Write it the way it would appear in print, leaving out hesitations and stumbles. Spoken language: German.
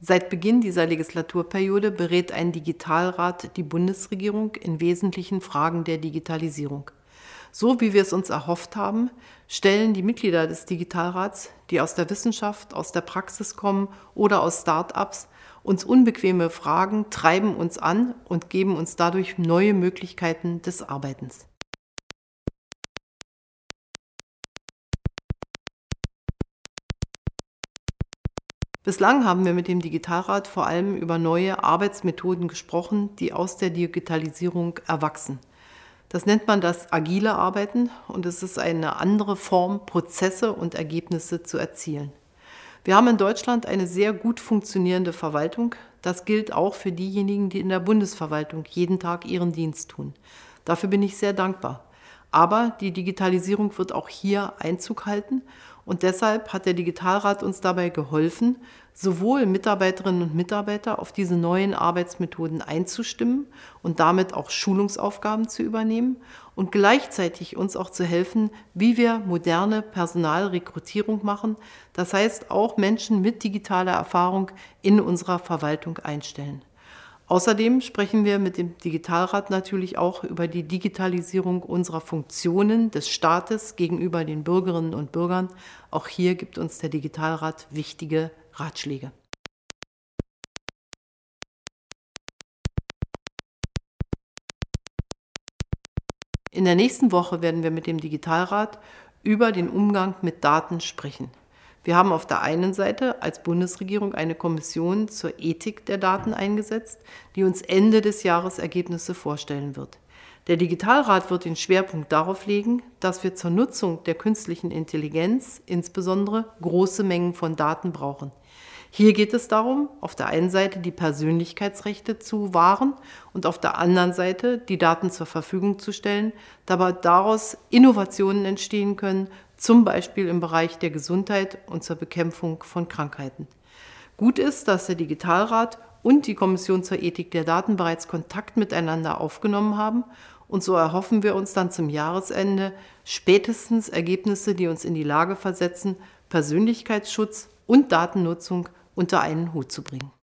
Seit Beginn dieser Legislaturperiode berät ein Digitalrat die Bundesregierung in wesentlichen Fragen der Digitalisierung. So wie wir es uns erhofft haben, stellen die Mitglieder des Digitalrats, die aus der Wissenschaft, aus der Praxis kommen oder aus Start-ups, uns unbequeme Fragen, treiben uns an und geben uns dadurch neue Möglichkeiten des Arbeitens. Bislang haben wir mit dem Digitalrat vor allem über neue Arbeitsmethoden gesprochen, die aus der Digitalisierung erwachsen. Das nennt man das agile Arbeiten und es ist eine andere Form, Prozesse und Ergebnisse zu erzielen. Wir haben in Deutschland eine sehr gut funktionierende Verwaltung. Das gilt auch für diejenigen, die in der Bundesverwaltung jeden Tag ihren Dienst tun. Dafür bin ich sehr dankbar. Aber die Digitalisierung wird auch hier Einzug halten und deshalb hat der Digitalrat uns dabei geholfen, sowohl Mitarbeiterinnen und Mitarbeiter auf diese neuen Arbeitsmethoden einzustimmen und damit auch Schulungsaufgaben zu übernehmen und gleichzeitig uns auch zu helfen, wie wir moderne Personalrekrutierung machen, das heißt auch Menschen mit digitaler Erfahrung in unserer Verwaltung einstellen. Außerdem sprechen wir mit dem Digitalrat natürlich auch über die Digitalisierung unserer Funktionen des Staates gegenüber den Bürgerinnen und Bürgern. Auch hier gibt uns der Digitalrat wichtige Ratschläge. In der nächsten Woche werden wir mit dem Digitalrat über den Umgang mit Daten sprechen. Wir haben auf der einen Seite als Bundesregierung eine Kommission zur Ethik der Daten eingesetzt, die uns Ende des Jahres Ergebnisse vorstellen wird. Der Digitalrat wird den Schwerpunkt darauf legen, dass wir zur Nutzung der künstlichen Intelligenz insbesondere große Mengen von Daten brauchen. Hier geht es darum, auf der einen Seite die Persönlichkeitsrechte zu wahren und auf der anderen Seite die Daten zur Verfügung zu stellen, dabei daraus Innovationen entstehen können, zum Beispiel im Bereich der Gesundheit und zur Bekämpfung von Krankheiten. Gut ist, dass der Digitalrat und die Kommission zur Ethik der Daten bereits Kontakt miteinander aufgenommen haben und so erhoffen wir uns dann zum Jahresende spätestens Ergebnisse, die uns in die Lage versetzen, Persönlichkeitsschutz und Datennutzung unter einen Hut zu bringen.